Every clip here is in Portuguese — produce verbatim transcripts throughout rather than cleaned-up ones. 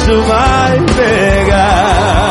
bicho vai pegar.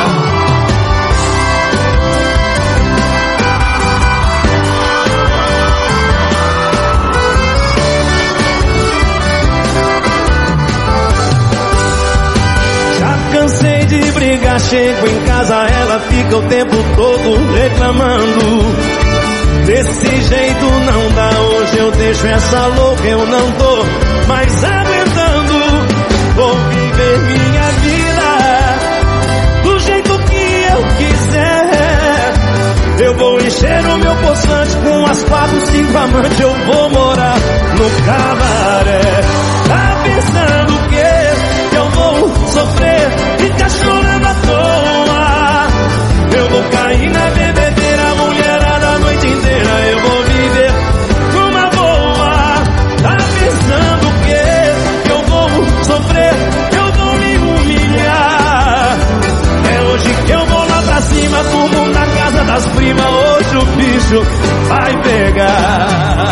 Cansei de brigar, chego em casa, ela fica o tempo todo reclamando. Desse jeito não dá, hoje eu deixo essa louca, eu não tô mais aguentando. Vou viver minha vida do jeito que eu quiser. Eu vou encher o meu poçante com umas quatro, cinco amantes. Eu vou morar no cabaré. Tá pensando o quê? Que eu vou sofrer, ficar chorando à toa. Eu vou cair na bebedeira, mulherada a noite inteira. Eu vou viver numa boa. Tá pensando o quê? Que eu vou sofrer, eu vou me humilhar. É hoje que eu vou lá pra cima, fumo na casa das primas. Hoje o bicho vai pegar.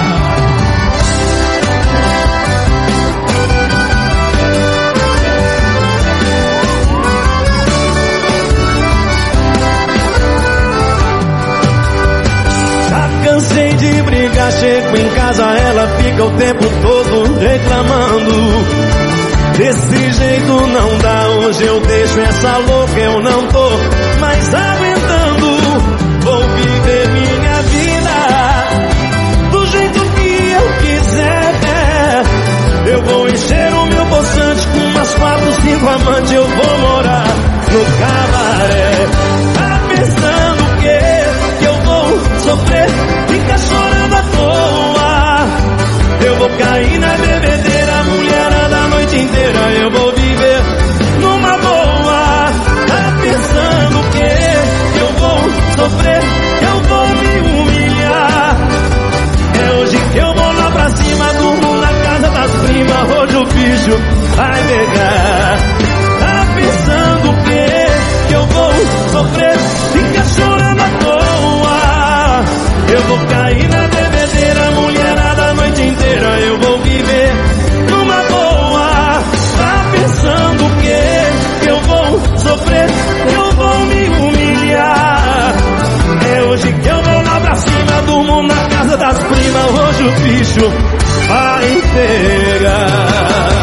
Cansei de brigar, chego em casa, ela fica o tempo todo reclamando. Desse jeito não dá, hoje eu deixo essa louca, eu não tô mais aguentando. Vou viver minha vida do jeito que eu quiser. Eu vou encher o meu poçante com umas quatro, cinco amantes. Eu vou morar no cabaré. Tá pensando o quê? Que eu vou sofrer, fica chorando à toa. Eu vou cair na bebedeira, mulherada a noite inteira. Eu vou viver numa boa. Tá pensando o quê? Que eu vou sofrer, eu vou me humilhar. É hoje que eu vou lá pra cima, durmo na casa das primas. Hoje o bicho vai pegar. Tá pensando o quê? Que eu vou sofrer, fica chorando à toa. Eu vou cair na bebedeira, mulherada a noite inteira. Eu vou viver numa boa. Tá pensando o quê? Que eu vou sofrer, eu vou me humilhar. É hoje que eu vou lá pra cima, durmo na casa das primas. Hoje o bicho vai pegar.